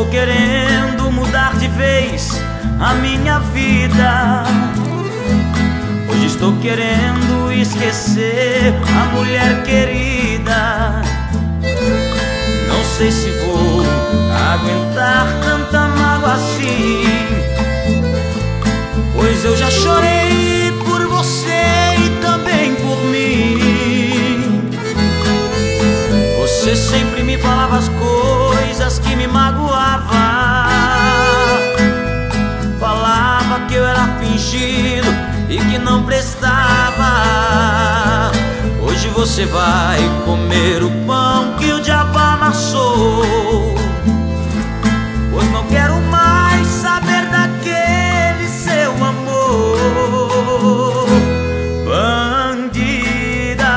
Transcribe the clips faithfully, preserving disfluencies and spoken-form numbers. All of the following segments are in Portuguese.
estou querendo mudar de vez a minha vida. Hoje estou querendo esquecer a mulher querida. Não sei se vou aguentar tanta mágoa assim, pois eu já chorei por você e também por mim. Você sempre me falava as coisas que me magoavam, falava que eu era fingido e que não prestava. Hoje você vai comer o pão que o diabo amassou, pois não quero mais saber daquele seu amor. Bandida,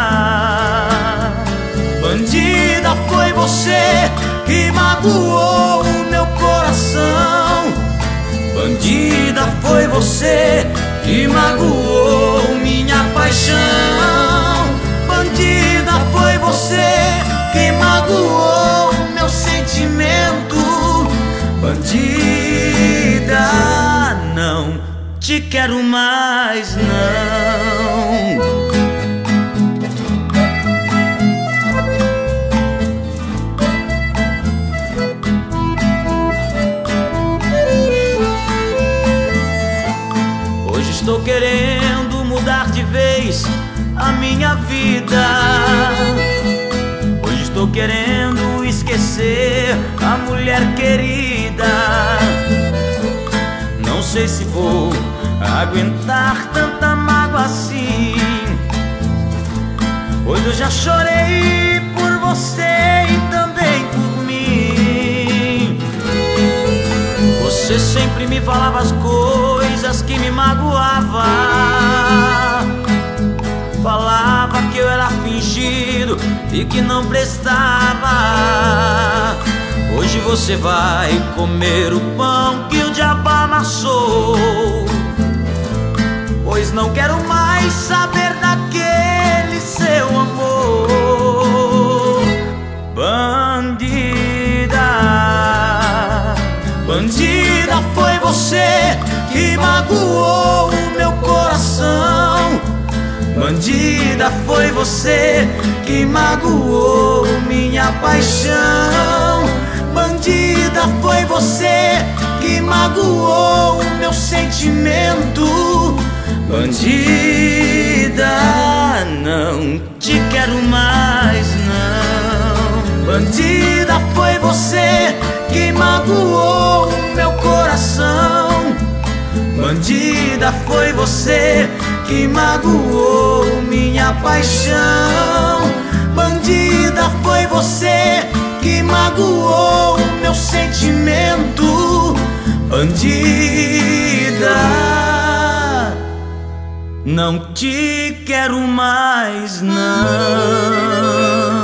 bandida, foi você que magoou o meu coração. Bandida, foi você que magoou minha paixão. Bandida, foi você que magoou meu sentimento. Bandida, não te quero mais, não. Hoje estou querendo mudar de vez a minha vida. Hoje estou querendo esquecer a mulher querida. Não sei se vou aguentar tanta mágoa assim, pois eu já chorei por você e também por mim. Você sempre me falava as coisas que me magoavam, falava que eu era fingido e que não prestava. Hoje você vai comer o pão que o diabo amassou, pois não quero mais saber daquele seu amor. Bandida, bandida, foi você que magoou o meu coração. Bandida, foi você que magoou minha paixão. Bandida, foi você que magoou o meu sentimento. Bandida, não te quero mais, não. Bandida, foi você que magoou o meu coração. Bandida, foi você que magoou minha paixão. Bandida, foi você que magoou o meu sentimento. Bandida, não te quero mais, não.